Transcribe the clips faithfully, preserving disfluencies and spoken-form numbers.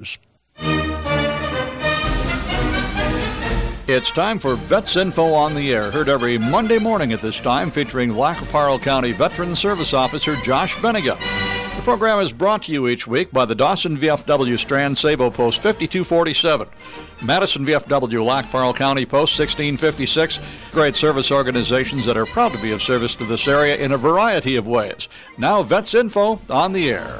News. It's time for Vets Info on the Air, heard every Monday morning at this time, featuring Lac qui Parle County Veteran Service Officer Josh Benega. The program is brought to you each week by the Dawson V F W Strand Sabo Post fifty-two forty-seven, Madison V F W Lac qui Parle County Post sixteen fifty-six, great service organizations that are proud to be of service to this area in a variety of ways. Now, Vets Info on the Air.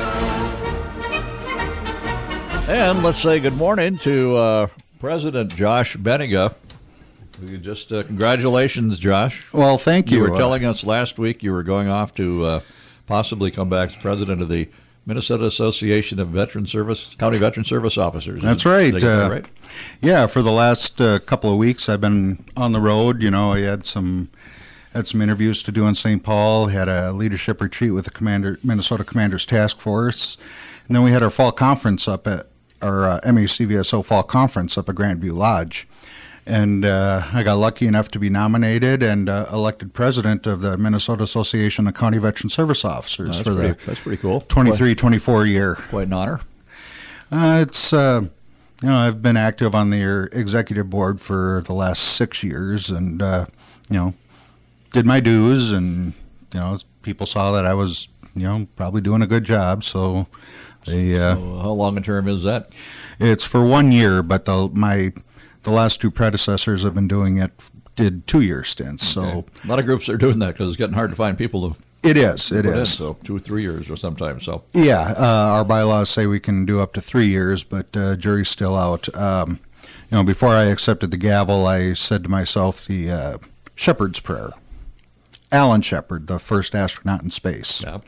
And let's say good morning to uh, President Josh Benega. We just uh, congratulations, Josh. Well, thank you. You were telling us last week you were going off to uh, possibly come back as president of the Minnesota Association of Veteran Service County Veteran Service Officers. That's Is, right. Did I get that uh, right? Yeah, for the last uh, couple of weeks, I've been on the road. You know, I had some had some interviews to do in Saint Paul. Had a leadership retreat with the Commander Minnesota Commanders Task Force, and then we had our fall conference up at our uh, M A C V S O fall conference up at Grandview Lodge. And uh, I got lucky enough to be nominated and uh, elected president of the Minnesota Association of County Veteran Service Officers Oh, for pretty, the that's pretty cool. twenty-three twenty-four year. Quite an honor. Uh, it's, uh, you know, I've been active on the executive board for the last six years and, uh, you know, did my dues and, you know, people saw that I was, you know, probably doing a good job. So they, uh, So how long a term is that? it's for one year, but the, my, the last two predecessors have been doing it, did two year stints. Okay. So A lot of groups are doing that because it's getting hard to find people to it is, it put in, is. so two or three years or sometimes. So Yeah, uh, our bylaws say we can do up to three years, but uh, jury's still out. Um, you know, before I accepted the gavel, I said to myself the uh, Shepard's Prayer. Alan Shepard, the first astronaut in space. yeah.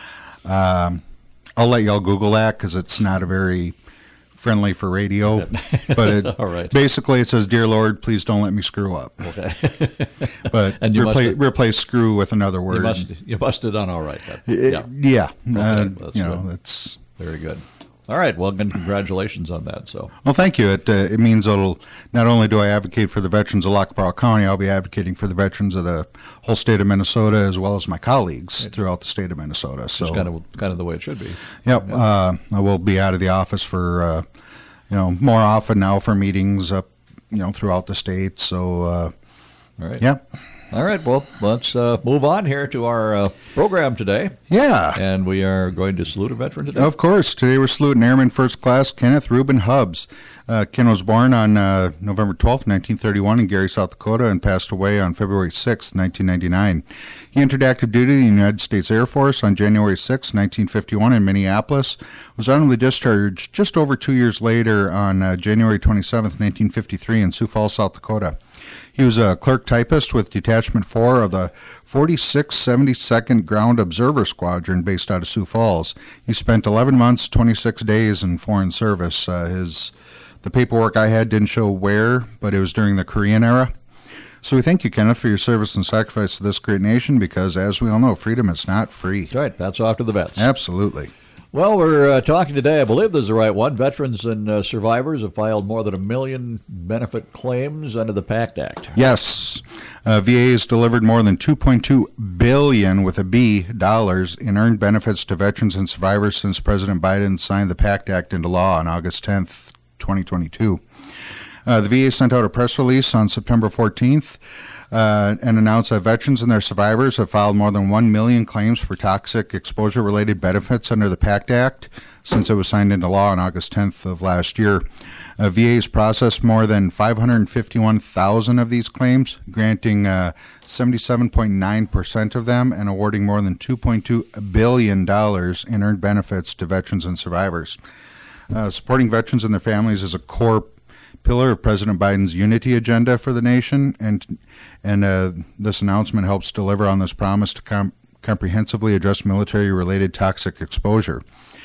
Um, I'll let y'all Google that because it's not a very friendly for radio. But it, All right. basically it says, "Dear Lord, please don't let me screw up." Okay. But And you repla- must- replace screw with another word. You must you must have done all right then. It- Yeah. yeah. Uh, that's you know, good. it's... Very good. All right. Well, again, congratulations on that. So Well, thank you. It uh, it means it'll not only do I advocate for the veterans of Lac qui Parle County, I'll be advocating for the veterans of the whole state of Minnesota as well as my colleagues throughout the state of Minnesota. So, it's kind of kind of the way it should be. yep, uh, I will be out of the office for uh, you know more often now for meetings up you know throughout the state. So, uh, All right. yep, All right. Well, let's uh, move on here to our uh, program today, yeah. and we are going to salute a veteran today. Of course. Today we're saluting Airman First Class Kenneth Reuben Hubbs. Uh, Ken was born on uh, November twelfth, nineteen thirty-one in Gary, South Dakota, and passed away on February sixth, nineteen ninety-nine. He entered active duty in the United States Air Force on January sixth, nineteen fifty-one in Minneapolis, was honorably discharged just over two years later on uh, January twenty-seventh, nineteen fifty-three in Sioux Falls, South Dakota. He was a clerk typist with Detachment four of the forty-sixth seventy-second Ground Observer Squadron based out of Sioux Falls. He spent eleven months, twenty-six days in foreign service. Uh, his the paperwork I had didn't show where, but it was during the Korean era. So we thank you, Kenneth, for your service and sacrifice to this great nation because, as we all know, freedom is not free. That's right. That's off to the vets. Absolutely. Well, we're uh, talking today, I believe this is the right one. Veterans and uh, survivors have filed more than a million benefit claims under the PACT Act. Yes. Uh, V A has delivered more than two point two billion dollars with a B dollars in earned benefits to veterans and survivors since President Biden signed the PACT Act into law on August tenth, twenty twenty-two. Uh, the V A sent out a press release on September fourteenth uh, and announced that veterans and their survivors have filed more than one million claims for toxic exposure-related benefits under the PACT Act since it was signed into law on August tenth of last year. Uh, V A has processed more than five hundred fifty-one thousand of these claims, granting uh, seventy-seven point nine percent of them and awarding more than two point two billion dollars in earned benefits to veterans and survivors. Uh, supporting veterans and their families is a core pillar of President Biden's unity agenda for the nation, and and uh, this announcement helps deliver on this promise to com- comprehensively address military-related toxic exposure.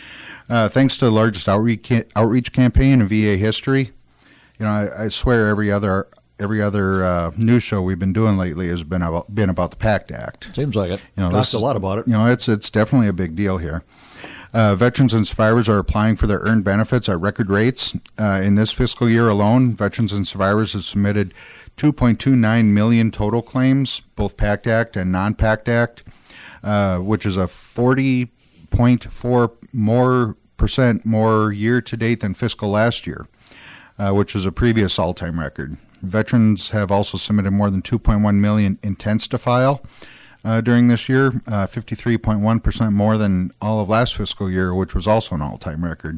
Uh, thanks to the largest outreach ca- outreach campaign in V A history, you know, I, I swear every other every other uh, news show we've been doing lately has been about been about the PACT Act. Seems like it. You know, Talked this- a lot about it. You know, it's it's definitely a big deal here. Uh, veterans and survivors are applying for their earned benefits at record rates. Uh, in this fiscal year alone, veterans and survivors have submitted two point two nine million total claims, both PACT Act and non-PACT Act, uh, which is a forty point four more percent more year to date than fiscal last year, uh, which was a previous all-time record. Veterans have also submitted more than two point one million intents to file uh, during this year, uh, fifty-three point one percent more than all of last fiscal year, which was also an all-time record.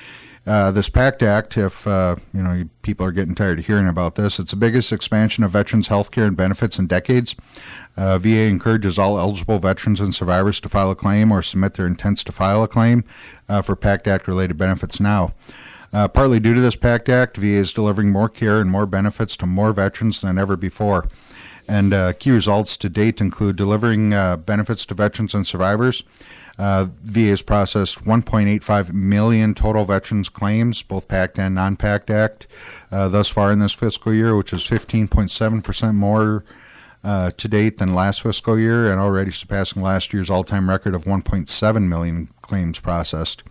Uh, this PACT Act, if uh, you know people are getting tired of hearing about this, it's the biggest expansion of veterans' health care and benefits in decades. Uh, V A encourages all eligible veterans and survivors to file a claim or submit their intents to file a claim uh, for PACT Act-related benefits now. Uh, partly due to this PACT Act, V A is delivering more care and more benefits to more veterans than ever before. And uh, key results to date include delivering uh, benefits to veterans and survivors. Uh, V A has processed one point eight five million total veterans claims, both PACT and non-PACT Act, uh, thus far in this fiscal year, which is fifteen point seven percent more uh, to date than last fiscal year, and already surpassing last year's all-time record of one point seven million claims processed.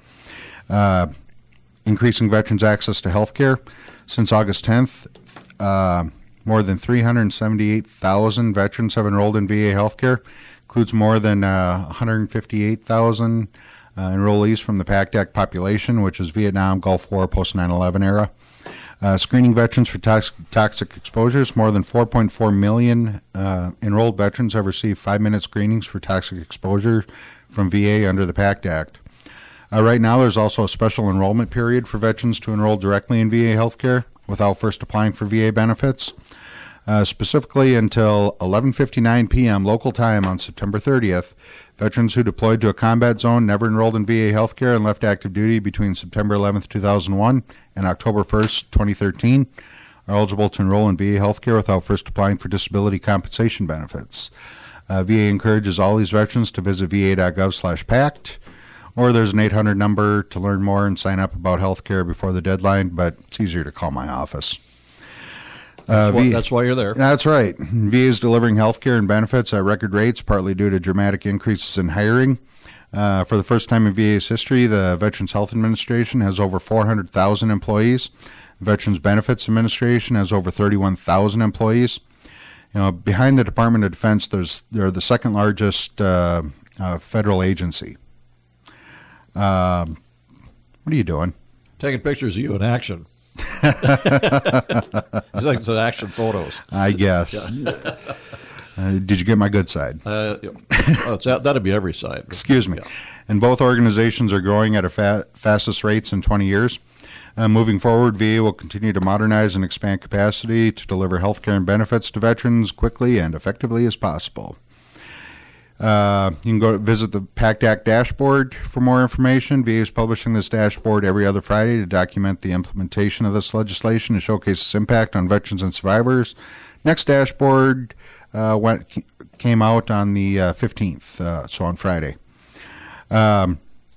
Uh, increasing veterans' access to health care. Since August tenth, uh, more than three hundred seventy-eight thousand veterans have enrolled in V A healthcare. Includes more than uh, one hundred fifty-eight thousand uh, enrollees from the PACT Act population, which is Vietnam, Gulf War, post nine eleven era. Uh, screening veterans for tox- toxic exposures. More than four point four million uh, enrolled veterans have received five-minute screenings for toxic exposure from V A under the PACT Act. Uh, right now, there's also a special enrollment period for veterans to enroll directly in V A healthcare without first applying for V A benefits. Uh, specifically until eleven fifty-nine p.m. local time on September thirtieth, veterans who deployed to a combat zone, never enrolled in V A healthcare, and left active duty between September eleventh, two thousand one and October first, twenty thirteen are eligible to enroll in V A healthcare without first applying for disability compensation benefits. Uh, V A encourages all these veterans to visit v a dot gov slash pact, or there's an eight hundred number to learn more and sign up about healthcare before the deadline, but it's easier to call my office. That's, Uh, why, v- that's why you're there. That's right. V A is delivering health care and benefits at record rates, partly due to dramatic increases in hiring. Uh, for the first time in V A's history, the Veterans Health Administration has over four hundred thousand employees. Veterans Benefits Administration has over thirty-one thousand employees. You know, behind the Department of Defense, there's they're the second largest uh, uh, federal agency. Um, what are you doing? Taking pictures of you in action. It's like the action photos. I guess. uh, did you get my good side? Uh, yeah. oh, it's that, that'd be every side. Excuse me. Yeah. And both organizations are growing at a fa- fastest rates in twenty years. Uh, moving forward, V A will continue to modernize and expand capacity to deliver health care and benefits to veterans quickly and effectively as possible. Uh, you can go visit the PACT Act dashboard for more information. V A is publishing this dashboard every other Friday to document the implementation of this legislation and showcase its impact on veterans and survivors. Next dashboard uh, went, came out on the uh, fifteenth, uh, so on Friday. Um,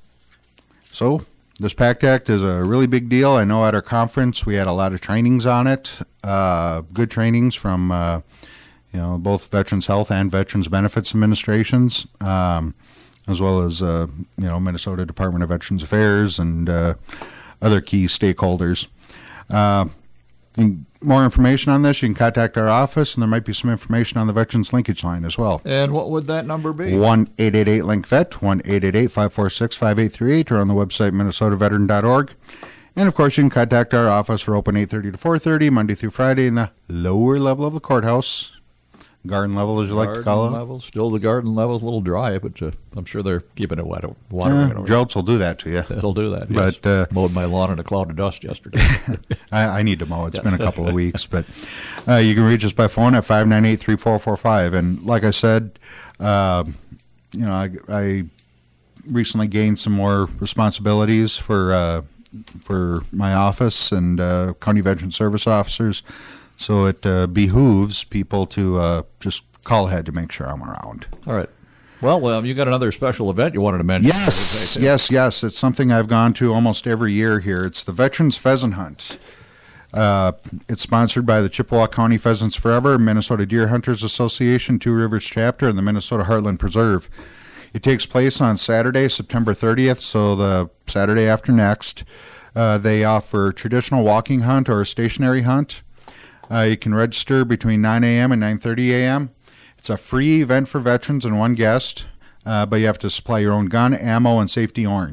so this PACT Act is a really big deal. I know at our conference we had a lot of trainings on it, uh, good trainings from uh, you know, both Veterans Health and Veterans Benefits Administrations, um, as well as, uh, you know, Minnesota Department of Veterans Affairs and uh, other key stakeholders. Uh, more information on this, you can contact our office, and there might be some information on the Veterans Linkage Line as well. And what would that number be? one eight eight eight link vet, one eight eight eight, five four six, five eight three eight, or on the website minnesota veteran dot org. And, of course, you can contact our office. We're open eight thirty to four thirty, Monday through Friday, in the lower level of the courthouse. Garden level, as you garden like to call it. Level. Still the garden level's a little dry, but uh, I'm sure they're keeping it wet. Water Yeah, Jolts will do that to you. It'll do that. But yes. uh, Mowed my lawn in a cloud of dust yesterday. I, I need to mow. It's been a couple of weeks. But uh, you can reach us by phone at five nine eight, three four four five. And like I said, uh, you know, I, I recently gained some more responsibilities for, uh, for my office and uh, county veteran service officers. So it uh, behooves people to uh, just call ahead to make sure I'm around. All right. Well, well, you got another special event you wanted to mention. Yes, yes, yes. It's something I've gone to almost every year here. It's the Veterans Pheasant Hunt. Uh, it's sponsored by the Chippewa County Pheasants Forever, Minnesota Deer Hunters Association, Two Rivers Chapter, and the Minnesota Heartland Preserve. It takes place on Saturday, September thirtieth, so the Saturday after next. Uh, they offer traditional walking hunt or a stationary hunt. Uh, you can register between nine a.m. and nine thirty a.m. It's a free event for veterans and one guest, uh, but you have to supply your own gun, ammo, and safety orange.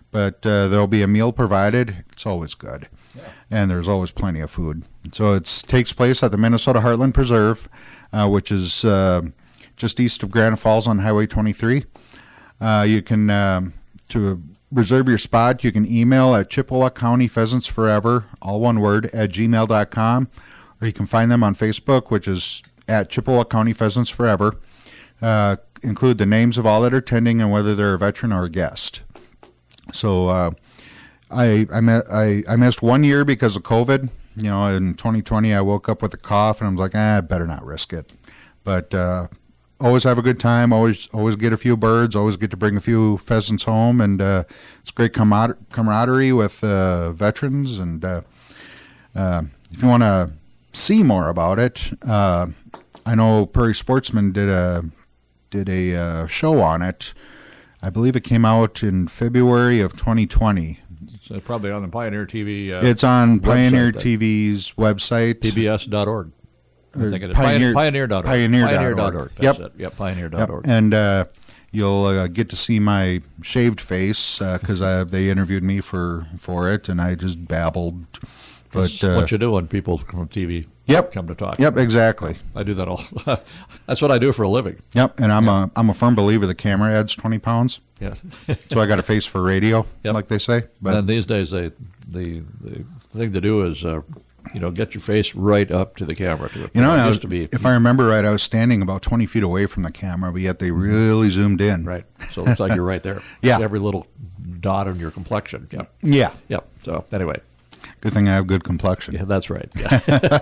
but uh, there'll be a meal provided. It's always good. Yeah. And there's always plenty of food. So it takes place at the Minnesota Heartland Preserve, uh, which is uh, just east of Granite Falls on Highway twenty-three. Uh, you can, um, to reserve your spot, you can email at Chippewa County Pheasants Forever, all one word, at gmail dot com, or you can find them on Facebook, which is at Chippewa County Pheasants Forever. Uh, include the names of all that are attending and whether they're a veteran or a guest. So uh, I I, met, I I missed one year because of COVID. You know, in twenty twenty, I woke up with a cough, and I was like, eh, I better not risk it. But uh, always have a good time. Always always get a few birds. Always get to bring a few pheasants home, and uh, it's great camar- camaraderie with uh, veterans. And uh, uh, if you want to see more about it, uh, I know Prairie Sportsman did a did a uh, show on it. I believe it came out in February of twenty twenty. It's uh, probably on the Pioneer T V. Uh, it's on Pioneer T V's website. P B S dot org. I think it is. Pioneer, Pioneer dot org. Pioneer. Pioneer dot org. That's Yep. it. Yep. Pioneer dot Yep. org. And uh, you'll uh, get to see my shaved face because uh, they interviewed me for, for it, and I just babbled. But That's uh, what you do when people from T V Yep. come to talk. Yep, exactly. I do that all. That's what I do for a living. Yep, and I'm yep. a I'm a firm believer the camera adds twenty pounds. Yeah. So I got a face for radio, yep. like they say. But and these days, they, the the thing to do is, uh, you know, get your face right up to the camera. To it. You know, it I used was, to be, if I remember right, I was standing about twenty feet away from the camera, but yet they really zoomed in. Right. So it looks like you're right there. Yeah. Every little dot on your complexion. Yep. Yeah. Yep. So anyway. Good thing I have good complexion. Yeah, that's right. Yeah.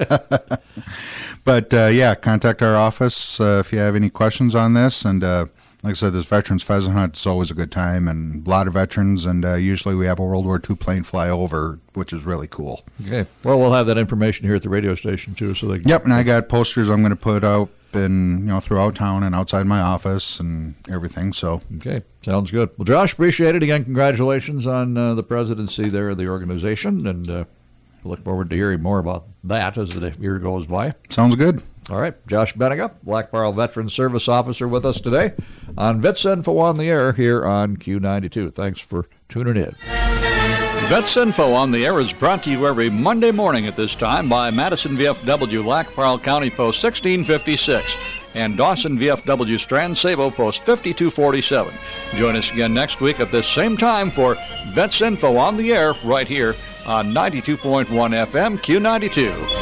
But, uh, yeah, contact our office uh, if you have any questions on this. And uh, like I said, this Veterans Pheasant Hunt is always a good time, and a lot of veterans. And uh, usually we have a World War Two plane fly over, which is really cool. Okay. Well, we'll have that information here at the radio station, too. So they can, Yep, and I got posters I'm going to put out in, you know, throughout town and outside my office and everything. So okay, sounds good. Well, Josh, appreciate it. Again, congratulations on uh, the presidency there of the organization, and uh, look forward to hearing more about that as the year goes by. Sounds good. All right, Josh Benega, Black Barrel Veteran Service Officer, with us today on VetsInfo on the Air here on Q ninety-two. Thanks for tuning in. VetsInfo on the Air is brought to you every Monday morning at this time by Madison V F W, Lac Parle County Post sixteen fifty-six, and Dawson V F W, Strand Sabo Post fifty-two forty-seven. Join us again next week at this same time for VetsInfo on the Air right here on ninety-two point one F M Q ninety-two.